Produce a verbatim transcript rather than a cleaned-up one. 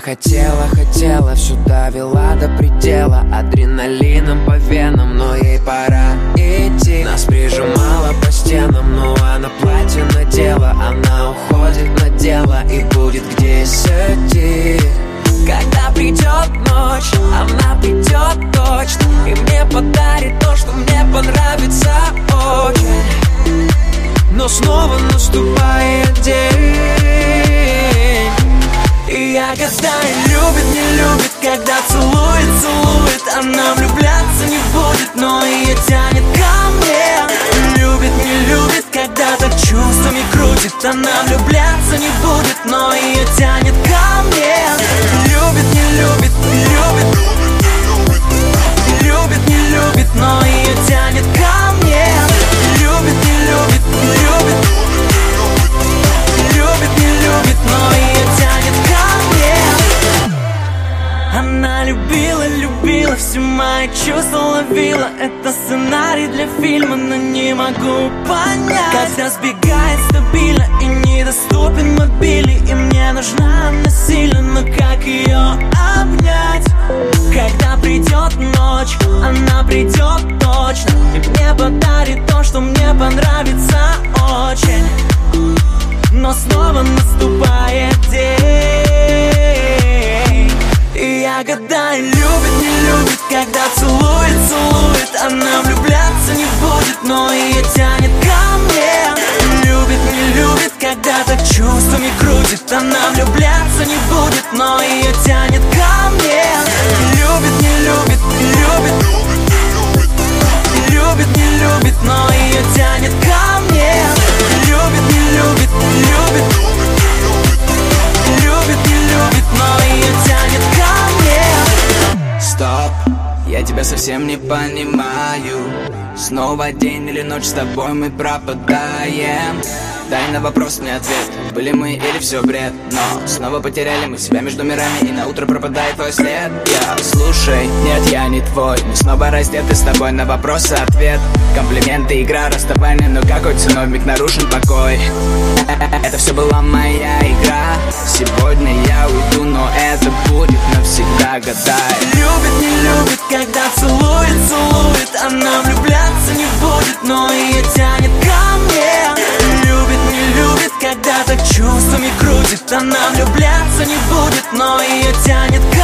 хотела, хотела, всю довела до предела, адреналином по венам, но ей пора идти. Нас прижимала по стенам, но она платье надела. Она уходит на дело и будет к десяти. Когда придет ночь, она придет точно, и мне подарит то, что мне понравится очень. Но снова наступает день, и я гадаю, любит, не любит, когда целует, целует. Она влюбляться не будет, но ее тянет ко мне. Любит, не любит, когда так чувствами крутит. Она влюбляться не будет, но ее тянет ко мне. Любит, не любит, любит, любит, не любит, но ее тянет ко мне. Любит, не любит, любит, любит, не любит, но ее тянет ко мне. Она любила, любила, все мои чувства ловила. Это сценарий для фильма, но не могу понять, когда сбегает стабильно и недоступен мобильный. И мне нужна она сильно, но как ее обнять? Когда придет ночь, она придет точно, и мне подарит то, что мне понравится очень. Но снова наступает день, и я гадаю, любит, не любит, когда целует, целует. Она влюбляться не будет, но ее тянет ко мне. Любит, не любит, когда так чувствами крутит. Она влюбляться не будет, но ее тянет ко мне. Любит, не любит, любит, любит, не любит, но ее тянет ко мне. Любит, не любит, любит, любит, не любит, но ее тянет ко мне. Стоп, я тебя совсем не понимаю. Снова день или ночь, с тобой мы пропадаем. Дай на вопрос мне ответ, были мы или все бред? Но снова потеряли мы себя между мирами, и на утро пропадает твой след. Я, слушай, нет, я не твой. Мы снова раздеты с тобой, на вопрос ответ. Комплименты, игра, расставание, но какой ценой вмиг нарушен покой? Это все была моя игра. Сегодня я уйду, но это будет навсегда, гадай. Любит, не любит, когда целует, целует. Она влюбляться не будет, но ее тянет ко мне. Любит, не любит, когда так чувствами крутит. Она влюбляться не будет, но ее тянет ко мне.